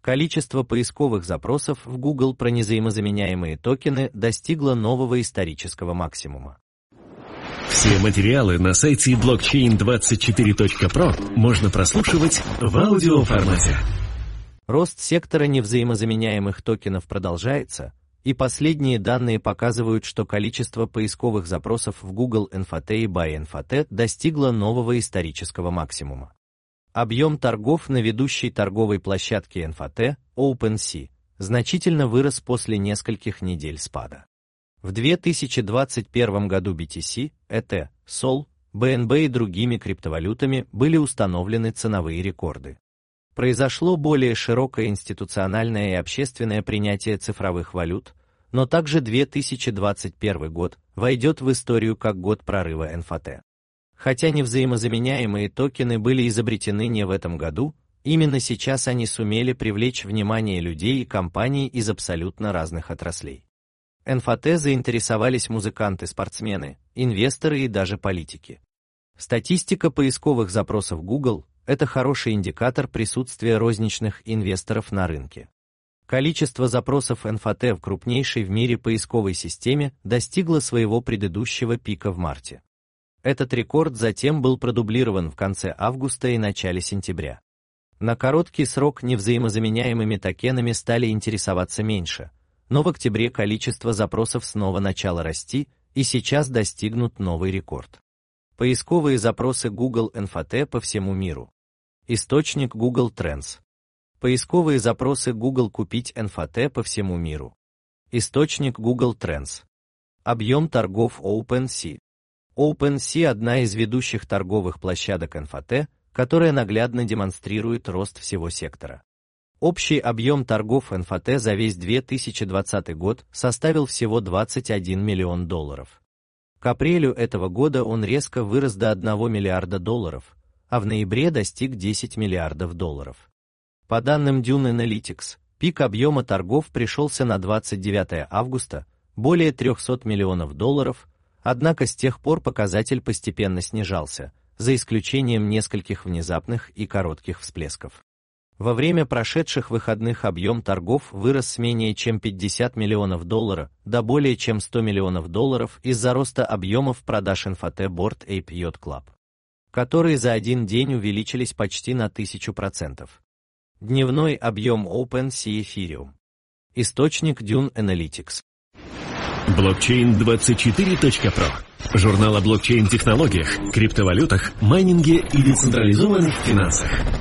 Количество поисковых запросов в Google про незаимозаменяемые токены достигло нового исторического максимума. Все материалы на сайте blockchain24.pro можно прослушивать в аудиоформате. Рост сектора невзаимозаменяемых токенов продолжается, и последние данные показывают, что количество поисковых запросов в Google NFT и Buy NFT достигло нового исторического максимума. Объем торгов на ведущей торговой площадке NFT, OpenSea, значительно вырос после нескольких недель спада. В 2021 году BTC, ETH, SOL, BNB и другими криптовалютами были установлены ценовые рекорды. Произошло более широкое институциональное и общественное принятие цифровых валют, но также 2021 год войдет в историю как год прорыва NFT. Хотя невзаимозаменяемые токены были изобретены не в этом году, именно сейчас они сумели привлечь внимание людей и компаний из абсолютно разных отраслей. NFT заинтересовались музыканты, спортсмены, инвесторы и даже политики. Статистика поисковых запросов Google – это хороший индикатор присутствия розничных инвесторов на рынке. Количество запросов NFT в крупнейшей в мире поисковой системе достигло своего предыдущего пика в марте. Этот рекорд затем был продублирован в конце августа и начале сентября. На короткий срок невзаимозаменяемыми токенами стали интересоваться меньше, но в октябре количество запросов снова начало расти, и сейчас достигнут новый рекорд. Поисковые запросы Google NFT по всему миру. Источник Google Trends. Поисковые запросы Google купить NFT по всему миру. Источник Google Trends. Объем торгов OpenSea. OpenSea – одна из ведущих торговых площадок NFT, которая наглядно демонстрирует рост всего сектора. Общий объем торгов NFT за весь 2020 год составил всего $21 миллион. К апрелю этого года он резко вырос до $1 миллиарда, а в ноябре достиг $10 миллиардов. По данным Dune Analytics, пик объема торгов пришелся на 29 августа, более $300 миллионов, однако с тех пор показатель постепенно снижался, за исключением нескольких внезапных и коротких всплесков. Во время прошедших выходных объем торгов вырос с менее чем $50 миллионов до более чем $100 миллионов из-за роста объемов продаж NFT Bored Ape Yacht Club, которые за один день увеличились почти на 1000%. Дневной объем OpenSea Ethereum. Источник Dune Analytics. Blockchain24.pro. Журнал о блокчейн-технологиях, криптовалютах, майнинге и децентрализованных финансах.